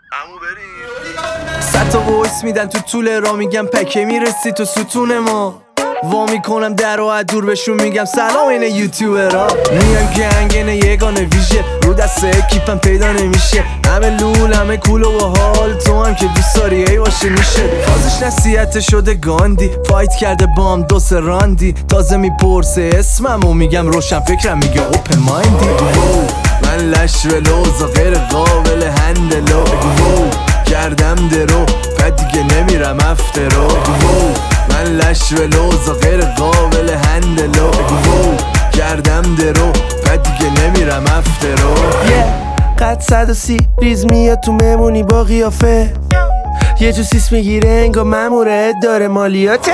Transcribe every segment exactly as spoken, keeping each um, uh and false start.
عمو بریم. صد تا وایس میدن تو طول را، میگم پکه میرسی تو ستون ما. وا میکنم در و از دور بهشون میگم سلام اینه یوتیوبرا. میگم گنگ اینه یگانه ویژه، رو دست اکیپم پیدا نمیشه. همه لول همه کول و حال، تو هم که دوست داری ای باشه میشه. تازش نصیحت شده گاندی، فایت کرده بام دو سه راندی. تازه میپرسه اسمم و میگم روشن فکرم، میگه اوپن مایندی. من لش و لوز و غیر قابل هندلو، کردم درو بعد دیگه نمیرم افترو. من لش و لوز و غیر قابل هندلو، کردم درو بعد دیگه نمیرم افترو. قد صد و سی ریز میاد تو ممونی با قیافه، یه جو سیس میگیره انگا مموره داره مالیاته.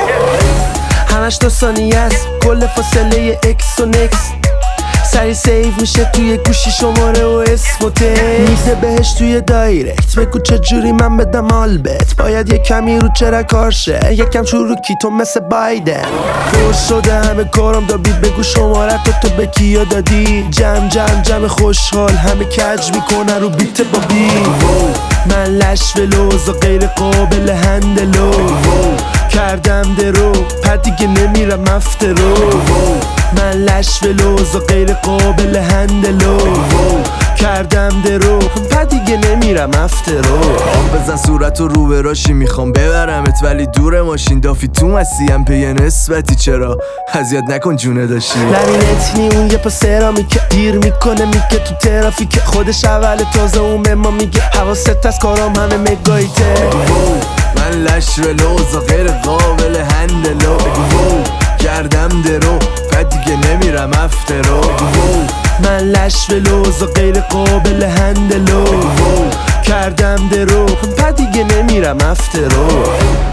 همش دو ثانیه است کل فاصله اکس و نکس، سری سیو میشه توی گوشی شماره و اسم و تکس. میزه بهش توی دایرکت بگو چجوری من بدم آلبت، باید یه کمی رو چرا کارشه یکم چروکی تو مثل بایدن. پر شده همه کارم دا بید، بگو شماره تو تو به کیا دادی. جمع جمع جمع خوشحال همه کج میکنه رو بیت با بی. من لش و لوز و غیر قابل هندلو، کردم درو پد دیگه نمیرم افترو. من لش و لوز و غیر قابل هندلو، کردم درو پد دیگه نمیرم افترو. آب بزن صورت و رو براشی، میخوام ببرمت ولی دور ماشین. دافی تو مسیم پی نسبتی، چرا اذیت نکن جونه داشتی. لبینت نی اون یه پا سرامی که دیر میکنه میگه تو ترافیک، خودش اول تازه اون به ما میگه حواست از کارام همه مگایته. من لش و لوز و غیر قابل هندلو، کردم درو بعد دیگه نمیرم افترو. من لش و لوز و غیر قابل هندلو، کردم درو بعد دیگه نمیرم افترو.